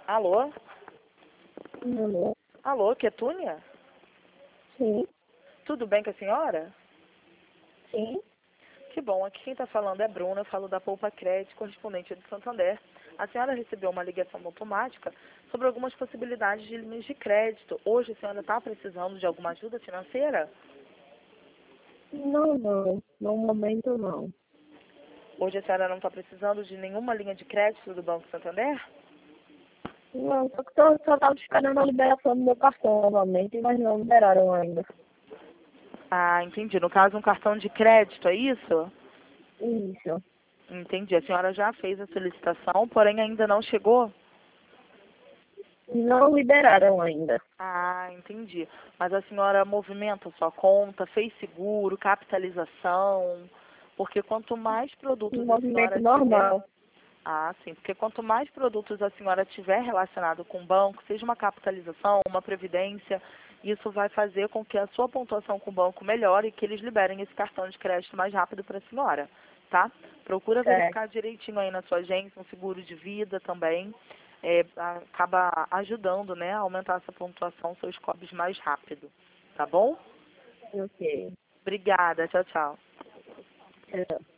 Alô? Alô? Alô, Quetúnia? Sim, Tudo bem com a senhora? sim. Que bom, aqui quem está falando é Bruna, eu falo da Poupa Crédito, correspondente do Santander. A senhora recebeu uma ligação automática sobre algumas possibilidades de linhas de crédito. Hoje a senhora está precisando de alguma ajuda financeira? Não. No momento, não. Hoje a senhora não está precisando de nenhuma linha de crédito do Banco Santander? Não, só estava esperando a liberação do meu cartão novamente, mas não liberaram ainda. Ah, entendi. No caso, um cartão de crédito, é isso? Isso. Entendi. A senhora já fez a solicitação, porém ainda não chegou? Não liberaram ainda. Ah, entendi. Mas a senhora movimenta sua conta, fez seguro, capitalização, porque quanto mais Um produtos a movimento senhora tiver, normal. sim, porque quanto mais produtos a senhora tiver relacionado com o banco, seja uma capitalização, uma previdência, isso vai fazer com que a sua pontuação com o banco melhore e que eles liberem esse cartão de crédito mais rápido para a senhora, tá? Procura Certo. verificar direitinho aí na sua agência, um seguro de vida também, acaba ajudando, né, a aumentar essa pontuação, seus scores mais rápido, tá bom? Ok. Obrigada, tchau, tchau. É.